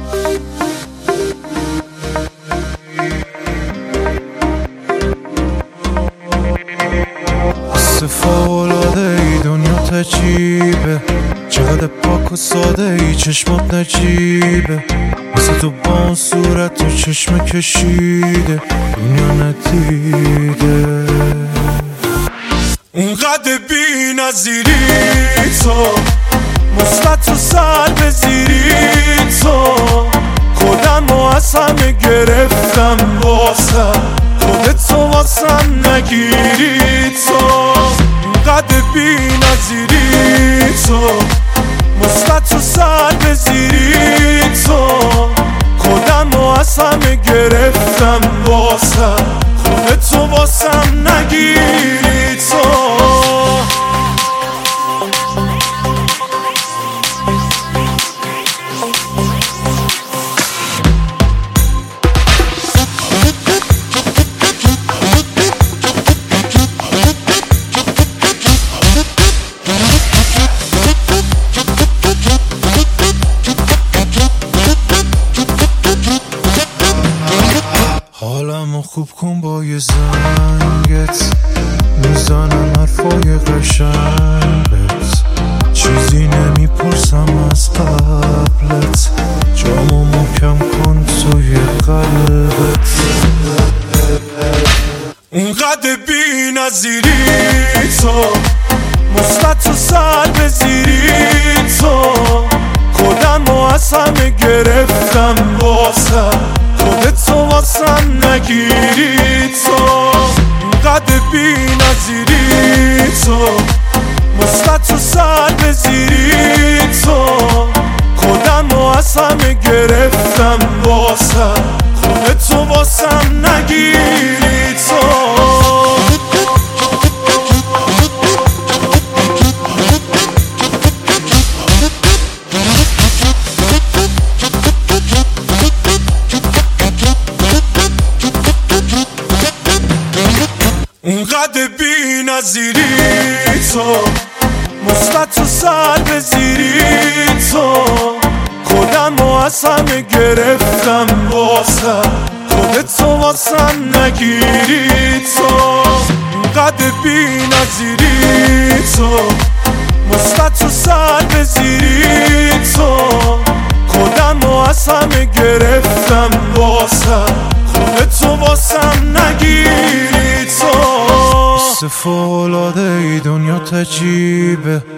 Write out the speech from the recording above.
فوق‌العاده ای دنیا تجیبه، چقدر پاک و ساده ای چشمات نجیبه، مثل تو با اون صورت تو چشم کشیده دنیا ندیده. اونقدر بی نظیری تو، مثبت و سر زیری تو، خودمو از همه گرفتم واسم، خودت تو واسم نگیری تو. اونقدر بی نظیری تو، مثبت و سر زیری تو، خودمو از همه گرفتم واسم، خودت تو واسم نگیری تو. حالمو خوب کن با یه زنگت، میزنم حرفای قشنگت، چیزی نمیپرسم از قبلت، جامو محکم کن توی قلبت. اونقدر بی نظیری تو، مثبت و سر زیری تو، خودمو از همه گرفتم واسم، خودت تو واسم نگیری تو. اونقدر بی نظیری تو، مثبت و سر زیری تو، خودمو از همه گرفتم واسم، خودت تو واسم نگیری تو. اونقدر بی نظیری تو، مثبت و سر زیری تو، خودمو از همه گرفتم واسم، خودت تو واسم نگیری تو. اونقدر بی نظیری تو، مثبت و سر زیری تو، خودمو از همه گرفتم واسم، خودت تو واسم نگیری تو. فوق‌العاده ای دنیا تجیبه،